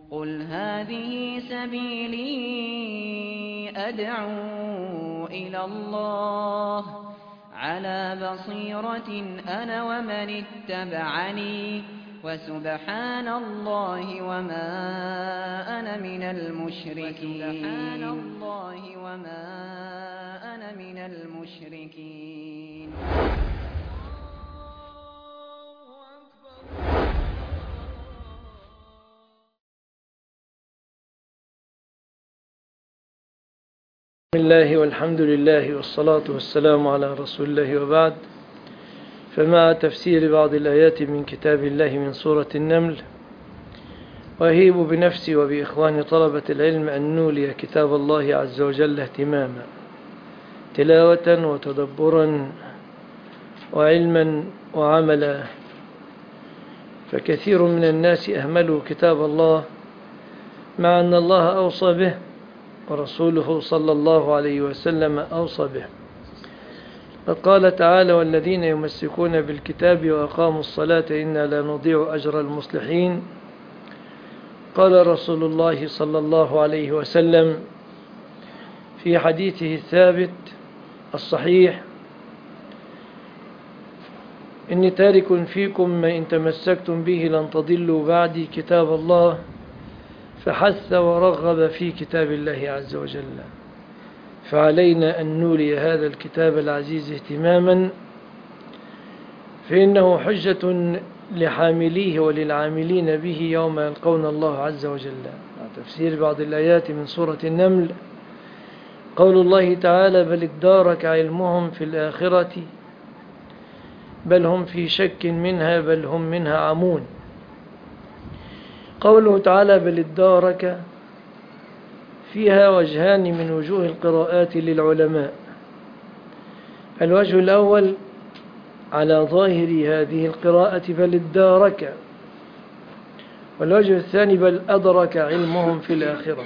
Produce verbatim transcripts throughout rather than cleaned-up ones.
قُلْ هَٰذِهِ سَبِيلِي أَدْعُو إِلَى اللَّهِ ۚ عَلَىٰ بَصِيرَةٍ أَنَا وَمَنِ اتَّبَعَنِي ۖ وَسُبْحَانَ اللَّهِ وَمَا أَنَا مِنَ الْمُشْرِكِينَ. بسم الله والحمد لله والصلاة والسلام على رسول الله، وبعد. فمع تفسير بعض الآيات من كتاب الله من سورة النمل، وأهيب بنفسي وبإخوان طلبة العلم أن نولي كتاب الله عز وجل اهتماما، تلاوة وتدبرا وعلما وعملا. فكثير من الناس أهملوا كتاب الله، مع أن الله أوصى به ورسوله صلى الله عليه وسلم أوصى به. قال تعالى: والذين يمسكون بالكتاب وأقاموا الصلاة إنا لا نضيع أجر المصلحين. قال رسول الله صلى الله عليه وسلم في حديثه الثابت الصحيح: إني تارك فيكم ما إن تمسكتم به لن تضلوا بعدي كتاب الله. فحث ورغب في كتاب الله عز وجل، فعلينا أن نولي هذا الكتاب العزيز اهتماما، فإنه حجة لحامليه وللعاملين به يوم يلقون الله عز وجل. تفسير بعض الآيات من سورة النمل، قول الله تعالى: بل ادارك علمهم في الآخرة بل هم في شك منها بل هم منها عمون. قوله تعالى: بل ادارك فيها وجهان من وجوه القراءات للعلماء. الوجه الأول على ظاهر هذه القراءة بل ادارك، والوجه الثاني بل أدرك علمهم في الآخرة.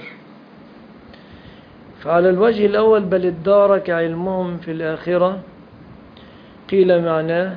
فعلى الوجه الأول بل ادارك علمهم في الآخرة قيل معناه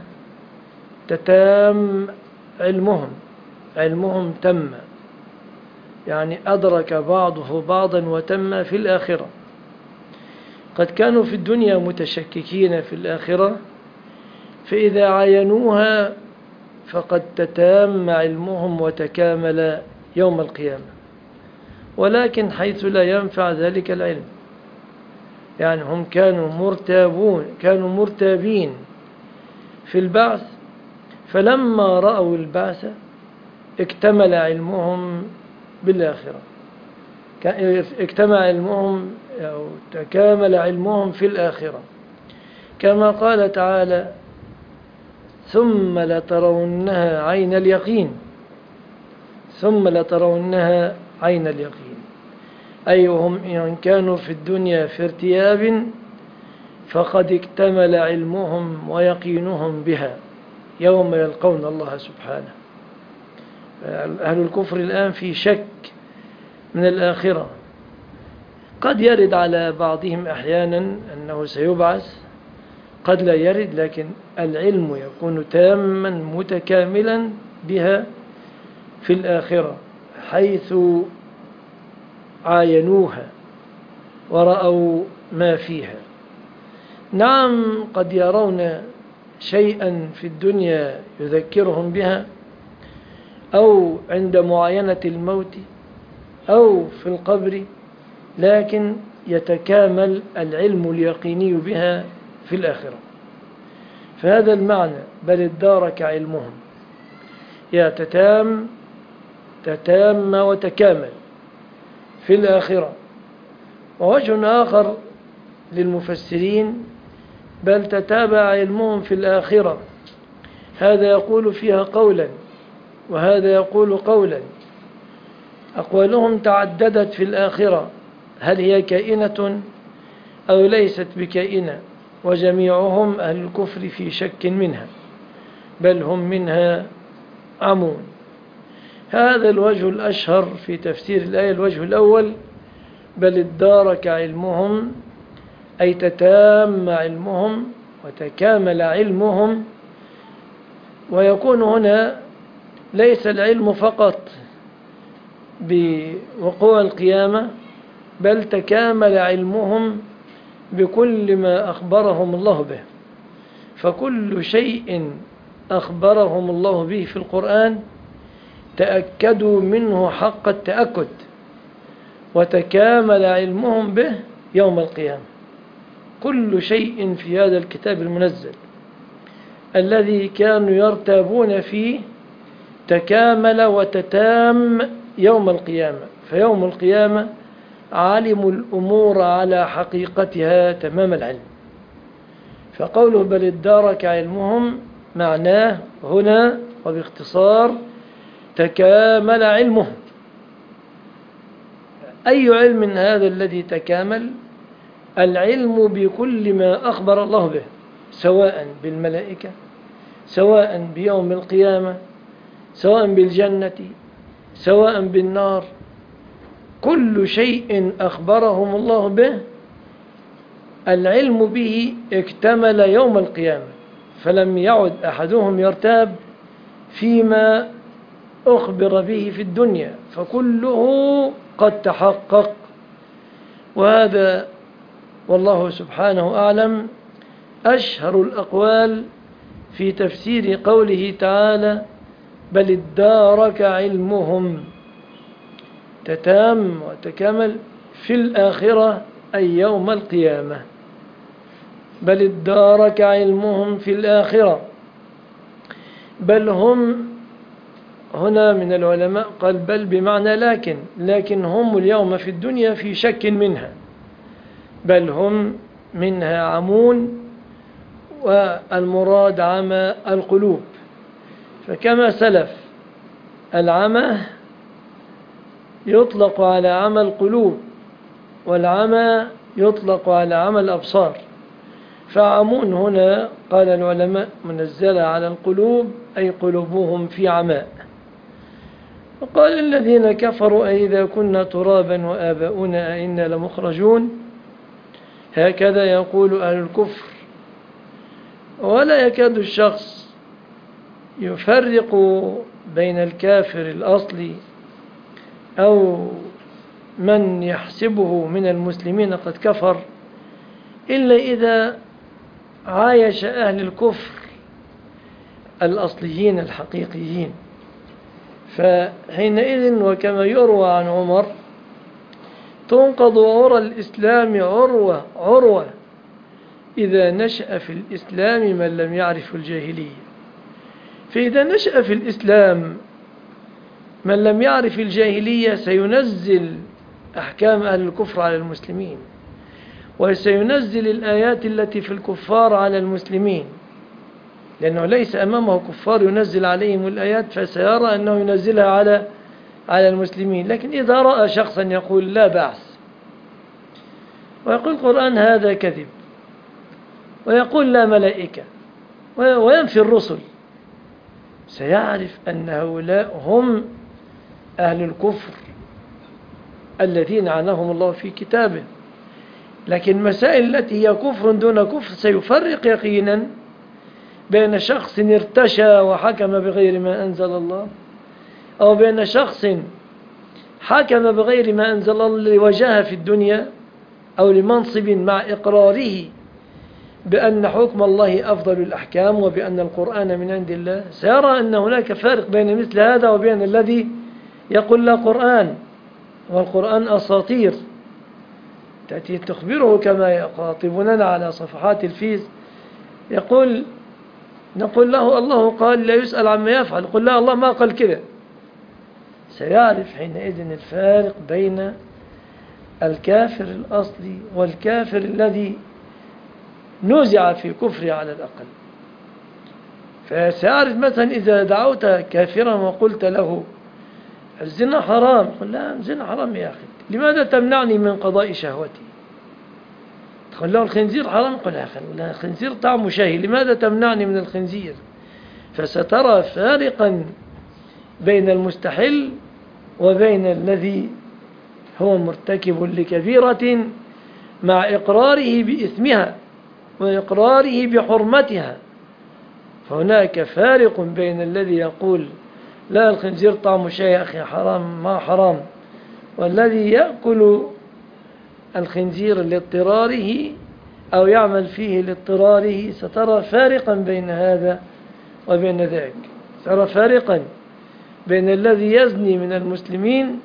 تتام علمهم، علمهم تم، يعني أدرك بعضه بعضا وتم في الآخرة. قد كانوا في الدنيا متشككين في الآخرة، فإذا عاينوها فقد تتام علمهم وتكامل يوم القيامة. ولكن حيث لا ينفع ذلك العلم، يعني هم كانوا مرتابون كانوا مرتابين في البعث، فلما رأوا البعث اكتمل علمهم بالآخرة، اكتمل علمهم أو تكامل علمهم في الآخرة، كما قال تعالى: ثم لترونها عين اليقين ثم لترونها عين اليقين. أي هم إن كانوا في الدنيا في ارتياب فقد اكتمل علمهم ويقينهم بها يوم يلقون الله سبحانه. أهل الكفر الآن في شك من الآخرة. قد يرد على بعضهم أحيانا أنه سيبعث، قد لا يرد، لكن العلم يكون تاما متكاملا بها في الآخرة، حيث عاينوها ورأوا ما فيها. نعم، قد يرون شيئا في الدنيا يذكرهم بها، أو عند معاينة الموت أو في القبر، لكن يتكامل العلم اليقيني بها في الآخرة. فهذا المعنى بل ادارك علمهم، يا تتام تتام وتكامل في الآخرة. ووجه آخر للمفسرين بل تتابع علمهم في الآخرة، هذا يقول فيها قولا وهذا يقول قولا. أقوالهم تعددت في الآخرة، هل هي كائنة أو ليست بكائنة، وجميعهم أهل الكفر في شك منها بل هم منها عمون. هذا الوجه الأشهر في تفسير الآية. الوجه الأول بل ادارك علمهم، أي تتام علمهم وتكامل علمهم. ويكون هنا ليس العلم فقط بوقوع القيامة، بل تكامل علمهم بكل ما أخبرهم الله به. فكل شيء أخبرهم الله به في القرآن تأكدوا منه حق التأكد، وتكامل علمهم به يوم القيامة. كل شيء في هذا الكتاب المنزل الذي كانوا يرتابون فيه تكامل وتتام يوم القيامة. فيوم القيامة علموا الأمور على حقيقتها تمام العلم. فقوله بل ادارك علمهم معناه هنا وباختصار تكامل علمهم. أي علم هذا الذي تكامل؟ العلم بكل ما أخبر الله به، سواء بالملائكة، سواء بيوم القيامة، سواء بالجنة، سواء بالنار. كل شيء أخبرهم الله به العلم به اكتمل يوم القيامة، فلم يعد أحدهم يرتاب فيما أخبر به في الدنيا، فكله قد تحقق. وهذا والله سبحانه أعلم أشهر الأقوال في تفسير قوله تعالى بل ادارك علمهم، تتام وتكمل في الآخرة أي يوم القيامة. بل ادارك علمهم في الآخرة، بل هم هنا من العلماء قال بل بمعنى لكن، لكن هم اليوم في الدنيا في شك منها، بل هم منها عمون، والمراد عمى القلوب. فكما سلف العمى يطلق على عمى القلوب، والعمى يطلق على عمى الأبصار. فعمون هنا قال العلماء منزلة على القلوب أي قلوبهم في عماء. وقال الذين كفروا أئذا كنا ترابا وآباؤنا أئنا لمخرجون. هكذا يقول أهل الكفر، ولا يكاد الشخص يفرق بين الكافر الأصلي أو من يحسبه من المسلمين قد كفر إلا إذا عايش أهل الكفر الأصليين الحقيقيين. فحينئذ وكما يروى عن عمر تنقض عرى الإسلام عروة عروة إذا نشأ في الإسلام من لم يعرف الجاهلية. فإذا نشأ في الإسلام من لم يعرف الجاهلية سينزل أحكام أهل الكفر على المسلمين، وسينزل الآيات التي في الكفار على المسلمين، لأنه ليس أمامه كفار ينزل عليهم الآيات فسيرى أنه ينزلها على على المسلمين. لكن إذا رأى شخصا يقول لا بأس، ويقول القرآن هذا كذب، ويقول لا ملائكة، وينفي الرسل، سيعرف أن هؤلاء هم أهل الكفر الذين عنهم الله في كتابه. لكن مسائل التي هي كفر دون كفر سيفرق يقينا بين شخص ارتشى وحكم بغير ما أنزل الله، أو بين شخص حكم بغير ما أنزل الله لوجهه في الدنيا أو لمنصب مع إقراره بأن حكم الله أفضل الأحكام وبأن القرآن من عند الله. سيرى أن هناك فارق بين مثل هذا وبين الذي يقول لا قرآن والقرآن أساطير تأتي تخبره كما يخاطبوننا على صفحات الفيس، يقول نقول له الله قال لا يسأل عما يفعل، يقول لا الله ما قال كده. سيعرف حينئذ الفارق بين الكافر الأصلي والكافر الذي نزع في كفره على الأقل. فسيعرف مثلا إذا دعوت كافرا وقلت له الزنا حرام، قل لا الزنا حرام يا أخي، لماذا تمنعني من قضاء شهوتي؟ تقول له الخنزير حرام، قل يا أخي الخنزير طعمه شهي، لماذا تمنعني من الخنزير؟ فسترى فارقا بين المستحل وبين الذي هو مرتكب لكبيرة مع إقراره بإثمها وإقراره بحرمتها. فهناك فارق بين الذي يقول لا الخنزير طعمه شيء يا أخي حرام، ما حرام، والذي يأكل الخنزير لاضطراره أو يعمل فيه لاضطراره سترى فارقا بين هذا وبين ذاك. سترى فارقا بين الذي يزني من المسلمين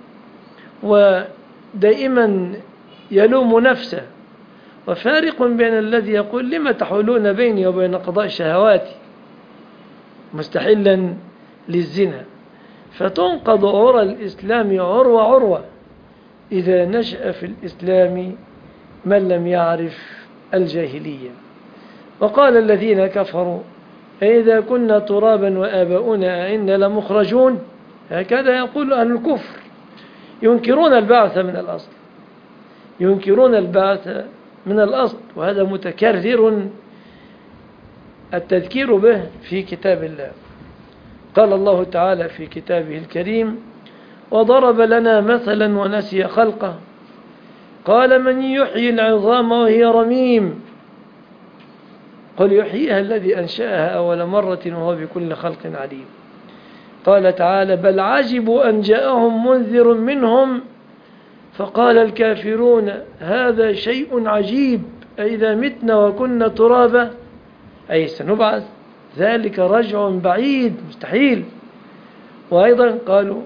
ودائما يلوم نفسه، وفارق بين الذي يقول لما تحولون بيني وبين قضاء شهواتي مستحلا للزنا. فتنقض عرى الإسلام عروة عروة إذا نشأ في الإسلام من لم يعرف الجاهلية. وقال الذين كفروا أإذا كنا ترابا وآباؤنا أئنا لمخرجون. هكذا يقول أهل الكفر، ينكرون البعث من الأصل، ينكرون البعث من الأصل، وهذا متكرر التذكير به في كتاب الله. قال الله تعالى في كتابه الكريم: وضرب لنا مثلا ونسي خلقه قال من يحيي العظام وهي رميم قل يحييها الذي أنشأها أول مرة وهو بكل خلق عليم. قال تعالى: بل عجبوا أن جاءهم منذر منهم فقال الكافرون هذا شيء عجيب أئذا متنا وكنا ترابا أي سنبعث ذلك رجع بعيد مستحيل. وأيضا قالوا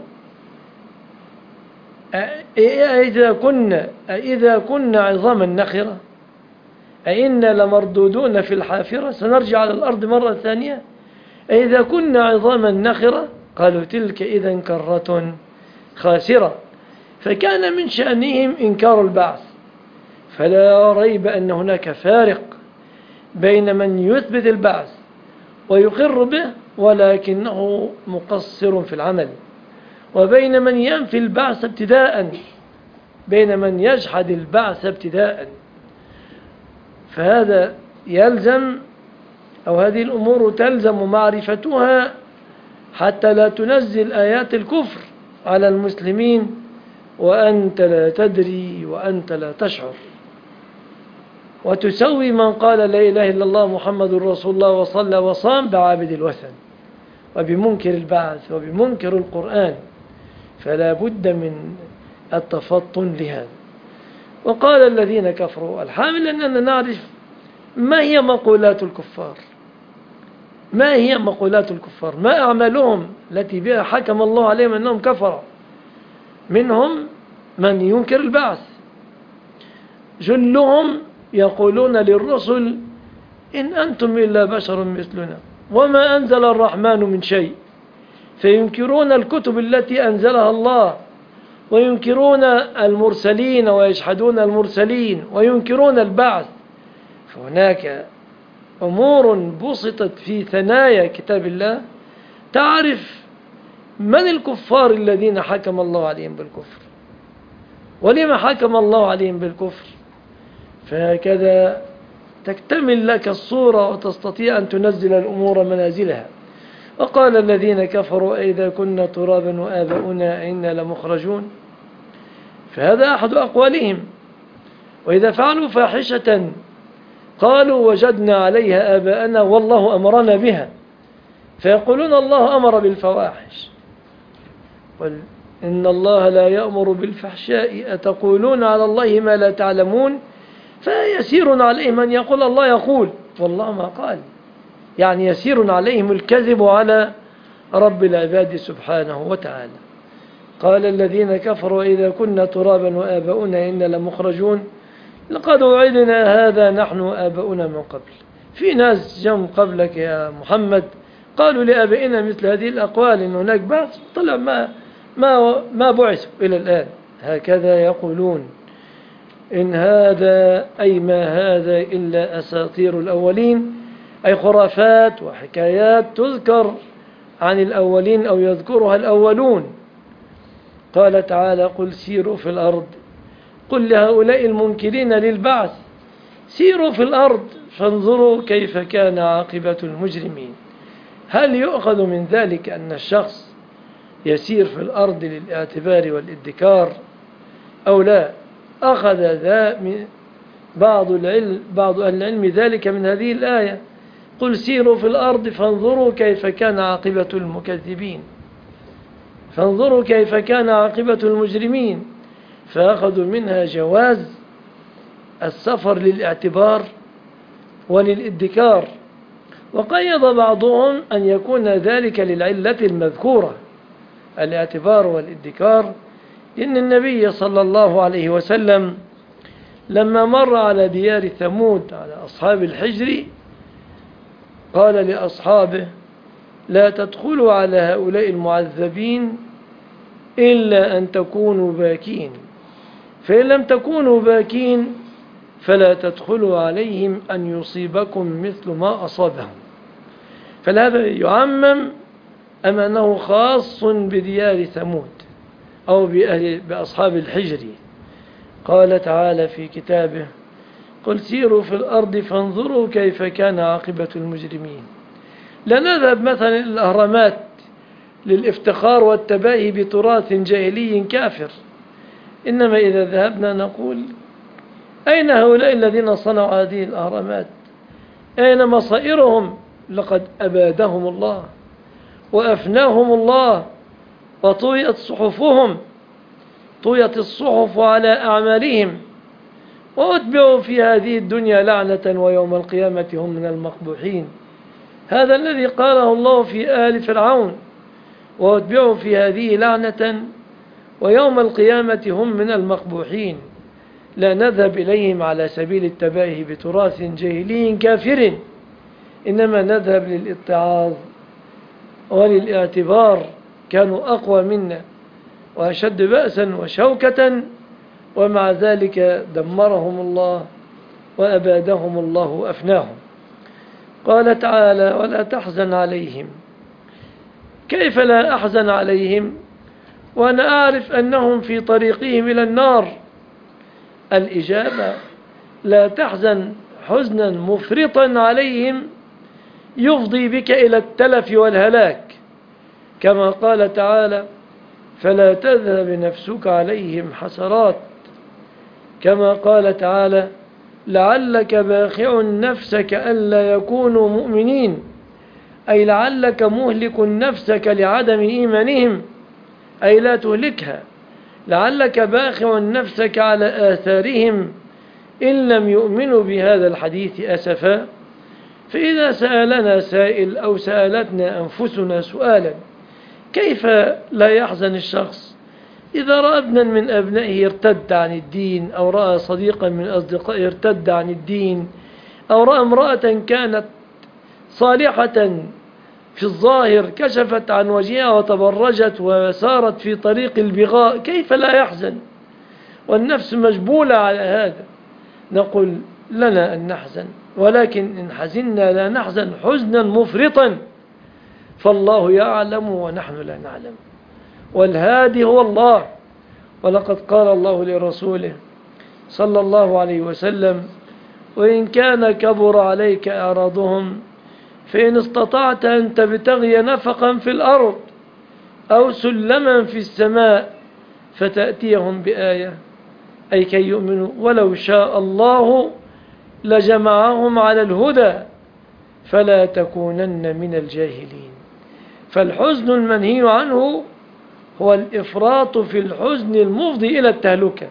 أئذا كنا أئذا كنا عظاما نخرة أئنا لمردودون في الحافرة سنرجع على الأرض مرة ثانية أئذا كنا عظاما نخرة قالوا تلك إذا كرة خاسرة. فكان من شأنهم إنكار البعث، فلا ريب أن هناك فارق بين من يثبت البعث ويقر به ولكنه مقصر في العمل، وبين من ينفي البعث ابتداء، بين من يجحد البعث ابتداء. فهذا يلزم أو هذه الأمور تلزم معرفتها حتى لا تنزل آيات الكفر على المسلمين وأنت لا تدري وأنت لا تشعر، وتسوي من قال لا إله إلا الله محمد رسول الله وصلى وصام بعابد الوثن وبمنكر البعث وبمنكر القرآن. فلا بد من التفطن لهذا. وقال الذين كفروا الحامل أننا نعرف ما هي مقولات الكفار، ما هي مقولات الكفار، ما أعمالهم التي بها حكم الله عليهم أنهم كفروا. منهم من ينكر البعث، جلهم يقولون للرسل إن أنتم إلا بشر مثلنا وما أنزل الرحمن من شيء، فينكرون الكتب التي أنزلها الله وينكرون المرسلين ويجحدون المرسلين وينكرون البعث. فهناك أمور بسطت في ثنايا كتاب الله تعرف من الكفار الذين حكم الله عليهم بالكفر ولما حكم الله عليهم بالكفر، فهكذا تكتمل لك الصورة وتستطيع أن تنزل الأمور منازلها. وقال الذين كفروا أئذا كنا ترابا وآباؤنا أئنا لمخرجون، فهذا أحد أقوالهم. وإذا فعلوا فاحشة قالوا وجدنا عليها آباءنا والله أمرنا بها، فيقولون الله أمر بالفواحش إن الله لا يأمر بالفحشاء أتقولون على الله ما لا تعلمون. فيسير عليهم أن يقول الله يقول والله ما قال، يعني يسير عليهم الكذب على رب العباد سبحانه وتعالى. قال الذين كفروا إذا كنا ترابا وآباؤنا إنا لمخرجون لقد وعدنا هذا نحن وآباؤنا من قبل. في ناس جم قبلك يا محمد قالوا لآبائنا مثل هذه الأقوال إن هناك بعث، طلع ما ما ما بعثوا إلى الآن. هكذا يقولون إن هذا أي ما هذا إلا أساطير الأولين، أي خرافات وحكايات تذكر عن الأولين أو يذكرها الأولون. قال تعالى قل سيروا في الأرض، قل لهؤلاء المنكرين للبعث سيروا في الأرض فانظروا كيف كان عاقبة المجرمين. هل يؤخذ من ذلك أن الشخص يسير في الأرض للاعتبار والادكار أو لا؟ أخذ ذا من بعض العلم بعض أهل العلم ذلك من هذه الآية قل سيروا في الأرض فانظروا كيف كان عاقبة المكذبين، فانظروا كيف كان عاقبة المجرمين. فأخذوا منها جواز السفر للاعتبار وللادكار، وقيد بعضهم أن يكون ذلك للعلة المذكورة الاعتبار والادكار، إن النبي صلى الله عليه وسلم لما مر على ديار ثمود على أصحاب الحجر قال لأصحابه: لا تدخلوا على هؤلاء المعذبين إلا أن تكونوا باكين، فإن لم تكونوا باكين فلا تدخلوا عليهم أن يصيبكم مثل ما أصابهم. فهذا يعمم أم أنه خاص بديار ثمود أو بأصحاب الحجر؟ قال تعالى في كتابه: قل سيروا في الأرض فانظروا كيف كان عاقبة المجرمين. لا نذهب مثلا إلى الأهرامات للافتخار والتباهي بتراث جاهلي كافر، إنما إذا ذهبنا نقول: أين هؤلاء الذين صنعوا هذه الأهرامات؟ أين مصائرهم؟ لقد أبادهم الله وأفناهم الله وطويت صحفهم، طويت الصحف على أعمالهم وأتبعوا في هذه الدنيا لعنة ويوم القيامة هم من المقبوحين. هذا الذي قاله الله في آل فرعون: وأتبعوا في هذه لعنة ويوم القيامة هم من المقبوحين. لا نذهب إليهم على سبيل التباهي بتراث جاهلي كافر، إنما نذهب للاتعاظ وللاعتبار. كانوا أقوى منا وأشد بأسا وشوكة، ومع ذلك دمرهم الله وأبادهم الله وأفناهم. قال تعالى: ولا تحزن عليهم. كيف لا أحزن عليهم وأنا أعرف أنهم في طريقهم إلى النار؟ الإجابة: لا تحزن حزنا مفرطا عليهم يفضي بك إلى التلف والهلاك، كما قال تعالى: فلا تذهب نفسك عليهم حسرات، كما قال تعالى: لعلك باخع نفسك ألا يكونوا مؤمنين، أي لعلك مهلك نفسك لعدم إيمانهم، أي لا تهلكها، لعلك باخع نفسك على آثارهم إن لم يؤمنوا بهذا الحديث أسفا. فإذا سألنا سائل أو سألتنا أنفسنا سؤالا: كيف لا يحزن الشخص إذا رأى ابنا من أبنائه ارتد عن الدين، أو رأى صديقا من أصدقائه ارتد عن الدين، أو رأى امرأة كانت صالحة في الظاهر كشفت عن وجهها وتبرجت وسارت في طريق البغاء؟ كيف لا يحزن والنفس مجبولة على هذا؟ نقول: لنا أن نحزن، ولكن إن حزننا لا نحزن حزنا مفرطا، فالله يعلم ونحن لا نعلم، والهادي هو الله. ولقد قال الله لرسوله صلى الله عليه وسلم: وإن كان كبر عليك إعراضهم فإن استطعت أن تبتغي نفقا في الأرض أو سلما في السماء فتأتيهم بآية، أي كي يؤمنوا، ولو شاء الله لجمعهم على الهدى فلا تكونن من الجاهلين. فالحزن المنهي عنه هو الإفراط في الحزن المفضي إلى التهلكة،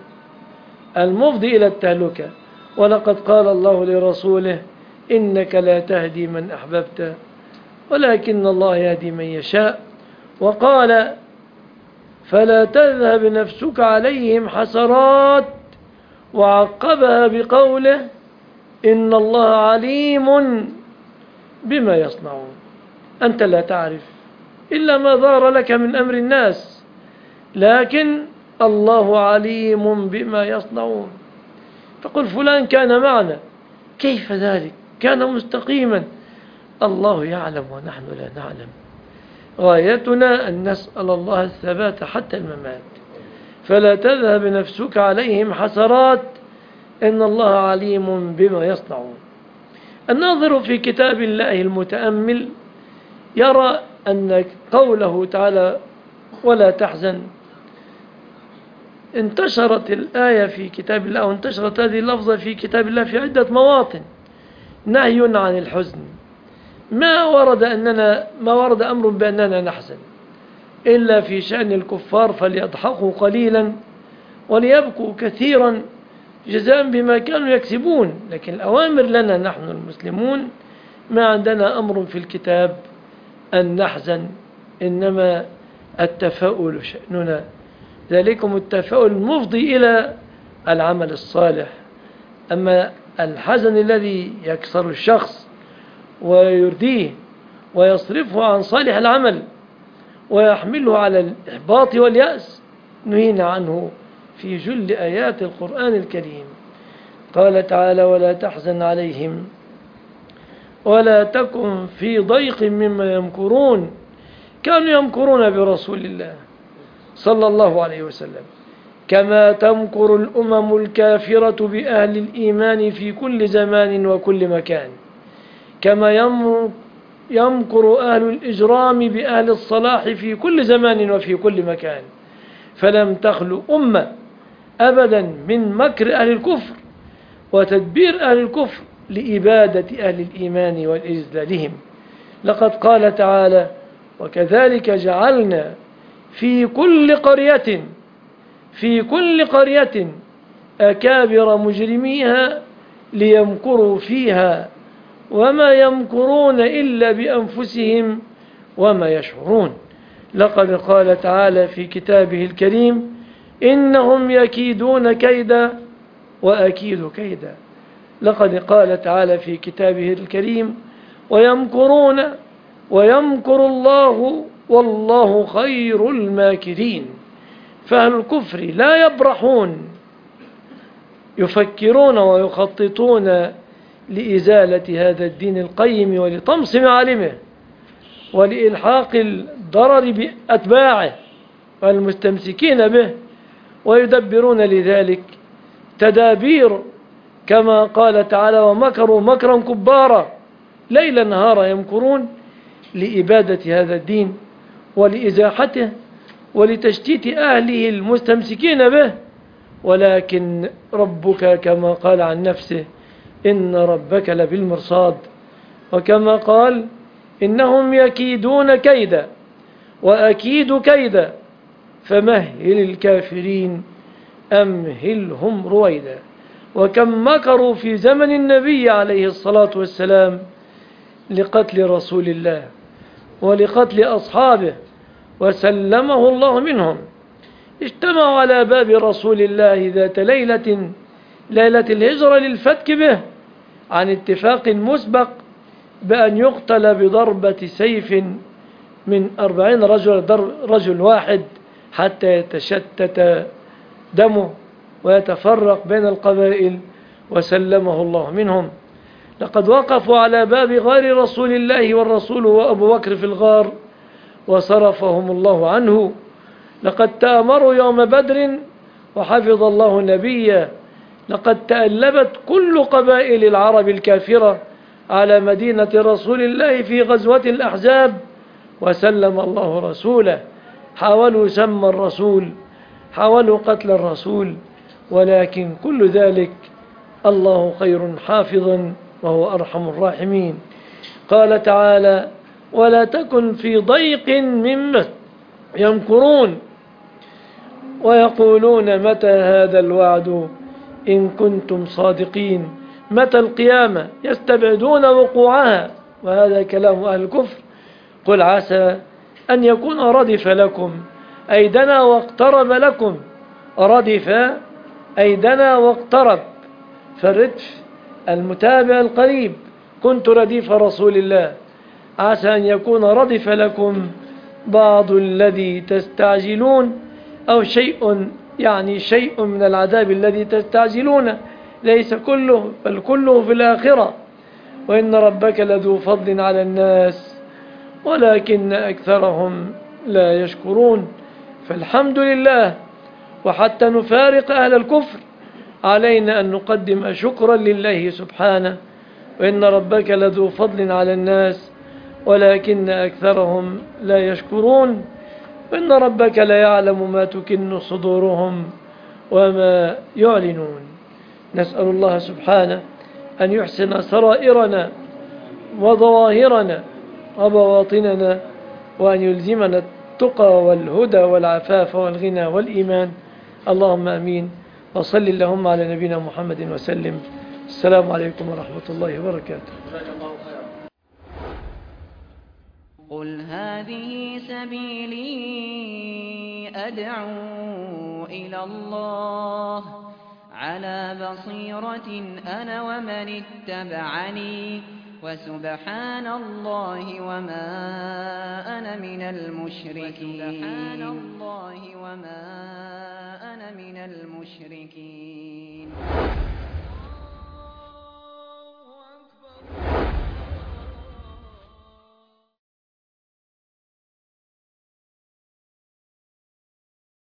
المفضي إلى التهلكة. ولقد قال الله لرسوله: إنك لا تهدي من أحببت ولكن الله يهدي من يشاء. وقال: فلا تذهب نفسك عليهم حسرات، وعقبها بقوله: إن الله عليم بما يصنعون. أنت لا تعرف إلا ما ظهر لك من أمر الناس، لكن الله عليم بما يصنعون. فقل: فلان كان معنا، كيف ذلك؟ كان مستقيما. الله يعلم ونحن لا نعلم. غايتنا أن نسأل الله الثبات حتى الممات. فلا تذهب نفسك عليهم حسرات، إن الله عليم بما يصنعون. الناظر في كتاب الله المتأمل يرى أن قوله تعالى: ولا تحزن، انتشرت الآية في كتاب الله، وانتشرت هذه اللفظة في كتاب الله في عدة مواطن نهي عن الحزن. ما ورد أننا ما ورد أمر بأننا نحزن إلا في شأن الكفار فليضحكوا قليلا وليبكوا كثيرا جزاء بما كانوا يكسبون. لكن الأوامر لنا نحن المسلمون ما عندنا أمر في الكتاب أن نحزن، إنما التفاؤل شأننا، ذلكم التفاؤل المفضي إلى العمل الصالح. أما الحزن الذي يكسر الشخص ويرديه ويصرفه عن صالح العمل ويحمله على الإحباط واليأس نهينا عنه في جل آيات القرآن الكريم. قال تعالى: ولا تحزن عليهم ولا تكن في ضيق مما يمكرون. كانوا يمكرون برسول الله صلى الله عليه وسلم كما تمكر الأمم الكافرة بأهل الإيمان في كل زمان وكل مكان، كما يمكر أهل الإجرام بأهل الصلاح في كل زمان وفي كل مكان. فلم تخلو أمة أبدا من مكر أهل الكفر وتدبير أهل الكفر لإبادة أهل الإيمان وإذلالهم. لقد قال تعالى: وكذلك جعلنا في كل قرية في كل قرية أكابر مجرميها ليمكروا فيها وما يمكرون إلا بأنفسهم وما يشعرون. لقد قال تعالى في كتابه الكريم: إنهم يكيدون كيدا وأكيد كيدا. لقد قال تعالى في كتابه الكريم: ويمكرون ويمكر الله والله خير الماكرين. فأهل الكفر لا يبرحون، يفكرون ويخططون لإزالة هذا الدين القيم ولطمس معالمه ولإلحاق الضرر بأتباعه والمستمسكين به، ويدبرون لذلك تدابير كما قال تعالى: ومكروا مكرا كبارا. ليلا نهارا يمكرون لإبادة هذا الدين ولإزاحته ولتشتيت أهله المستمسكين به. ولكن ربك كما قال عن نفسه: إن ربك لبالمرصاد. وكما قال: إنهم يكيدون كيدا وأكيد كيدا فمهل الكافرين أمهلهم رويدا. وكم مكروا في زمن النبي عليه الصلاة والسلام لقتل رسول الله ولقتل أصحابه وسلمه الله منهم. اجتمعوا على باب رسول الله ذات ليلة ليلة الهجرة للفتك به عن اتفاق مسبق بأن يقتل بضربة سيف من أربعين رجل رجل واحد حتى يتشتت دمه ويتفرق بين القبائل، وسلمه الله منهم. لقد وقفوا على باب غار رسول الله والرسول وأبو بكر في الغار وصرفهم الله عنه. لقد تأمروا يوم بدر وحفظ الله نبيه. لقد تألبت كل قبائل العرب الكافرة على مدينة رسول الله في غزوة الأحزاب وسلم الله رسوله. حاولوا سم الرسول، حاولوا قتل الرسول، ولكن كل ذلك الله خير حافظا وهو أرحم الراحمين. قال تعالى: ولا تكن في ضيق مما يمكرون ويقولون متى هذا الوعد إن كنتم صادقين. متى القيامة؟ يستبعدون وقوعها، وهذا كلام أهل الكفر. قل عسى أن يكون ردف لكم أي دنا واقترب لكم. ردف أي دنا واقترب، فالردف المتابع القريب. كنت رديف رسول الله، عسى أن يكون ردف لكم بعض الذي تستعجلون، أو شيء يعني شيء من العذاب الذي تستعجلون، ليس كله بل كله في الآخرة. وإن ربك لذو فضل على الناس ولكن أكثرهم لا يشكرون. فالحمد لله. وحتى نفارق أهل الكفر علينا أن نقدم شكرا لله سبحانه. وإن ربك لذو فضل على الناس ولكن أكثرهم لا يشكرون. وإن ربك لا يعلم ما تكن صدورهم وما يعلنون. نسأل الله سبحانه أن يحسن سرائرنا وظواهرنا وبواطننا، وأن يلزمنا التقى والهدى والعفاف والغنى والإيمان. اللهم أمين. وصل اللهم على نبينا محمد وسلم. السلام عليكم ورحمة الله وبركاته. قل هذه سبيلي أدعو إلى الله على بصيرة أنا ومن اتبعني وسبحان الله وما أنا من المشركين سبحان الله وما أنا من المشركين